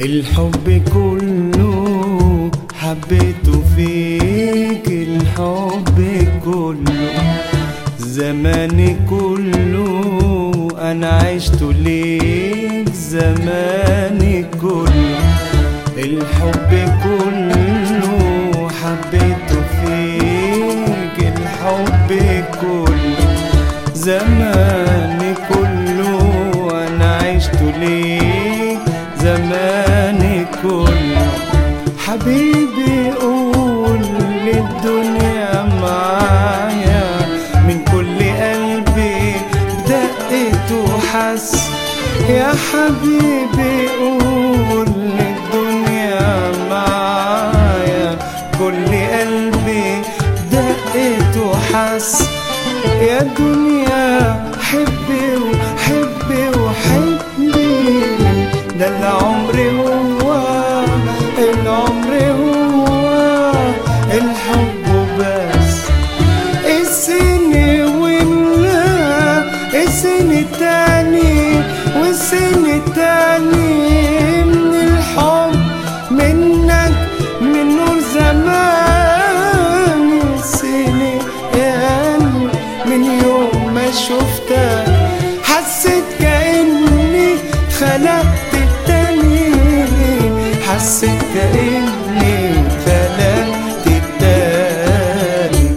الحب كله حبيته فيك، الحب كله زماني كله انا عشته ليك، زماني كله الحب كله حبيته فيك، الحب كله زماني كله انا عشته ليك، زماني كله. حبيبي قول للدنيا معايا من كل قلبي دقت وحس، يا حبيبي قول للدنيا معايا كل قلبي دقت وحس، يا دنيا حبي وحبي وحبي، ده العمر هو العمر هو الحب بس. السنة ولا السنة التاني والسنة التاني من الحب منك من نور زمان. السنة يعني من يوم ما شفتك حسيت كأني خلقت التاني، حسيت كأني خلقت التاني.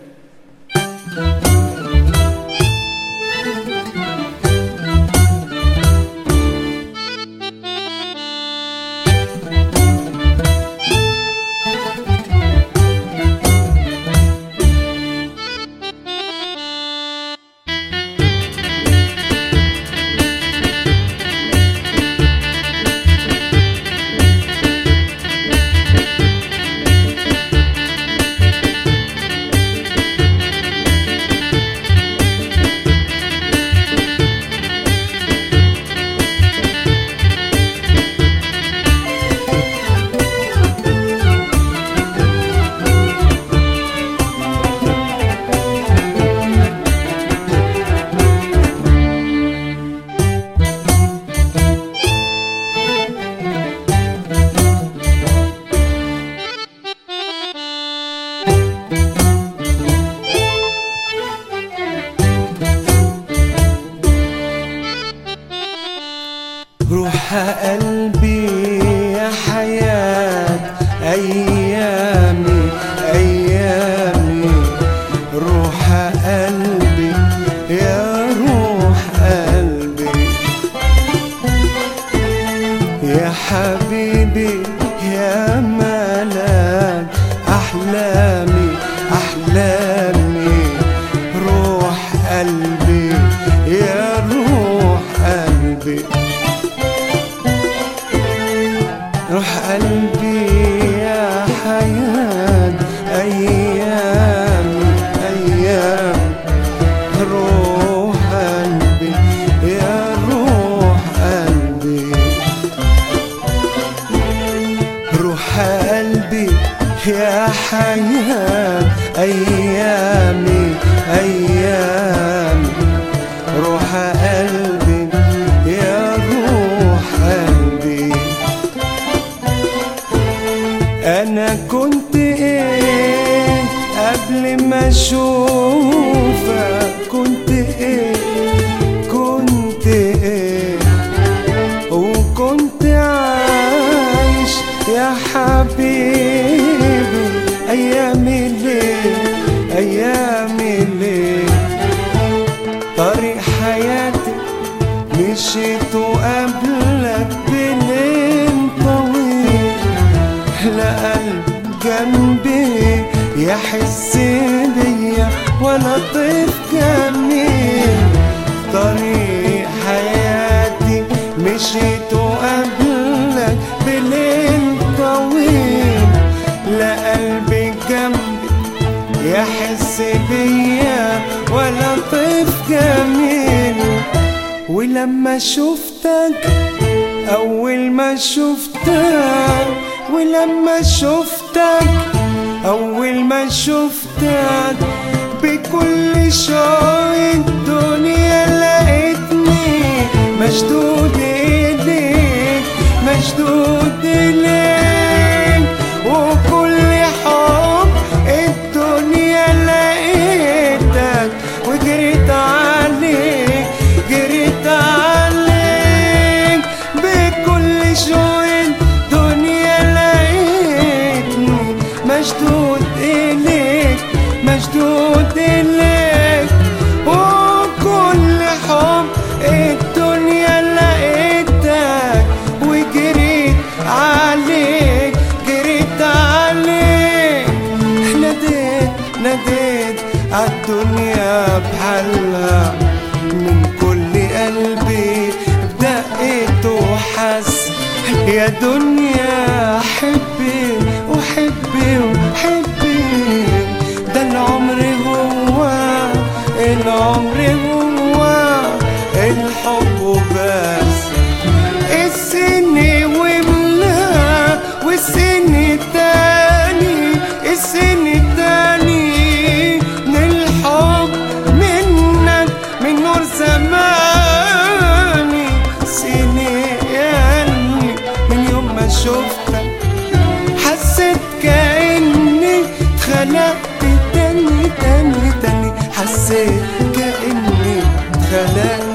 روح قلبي يا حياة أيامي أيامي، روح قلبي يا روح قلبي، يا حبيبي يا ملاك أحلامي أحلامي، روح قلبي يا روح قلبي، روح قلبي يا حياة أيامي أيامي، روح قلبي يا روح قلبي، روح قلبي يا حياة أيامي أيامي، روح قلبي يا روح قلبي. أنا كنت إيه قبل ما أشوفك، كنت إيه كنت إيه، وكنت عايش يا حبيبي أيامي ليه أيامي ليه، طريق حياتي مشيت وقبلك بليل طويل، لا قلب جنبي يحس بيا ولا طيف جميل، طريق حياتي مشيت وقبلك بليل طويل، لا قلب جنبي يحس بيا ولا طيف جميل. ولما شفتك أول ما شفتك، ولما شفتك أول ما شفتك بكل شوق الدنيا لقيتني مشدود إيديك مشدود إليك، وكل حب الدنيا لقيتك وجريت عليك، جريت عليك بكل شوق الدنيا لقيتني مشدود إليك، مشدود إليك، وكل حب الدنيا لقيتك وجريت عليك، جريت عليك. ناديت ناديت عالدنيا بحالها من كل قلبي بدقت وحس، يا دنيا حبي وحبي وحبي، ده العمر هو العمر هو الحب وبس. السن وملا والسن التاني، السن التاني من الحب منك من نور زماني. سني يعني من يوم ما شفتك حسيت كأني اتخلقت تاني تاني تاني، حسيت كأني اتخلقت